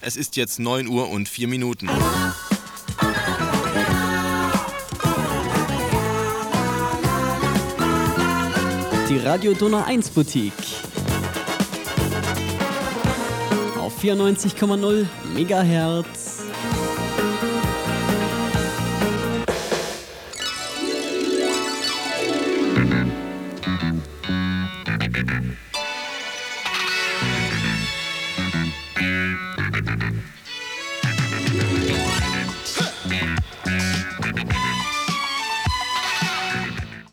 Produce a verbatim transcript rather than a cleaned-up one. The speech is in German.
Es ist jetzt neun Uhr und vier Minuten. Die Radio Donau eins Boutique. Auf vierundneunzig Komma null Megahertz.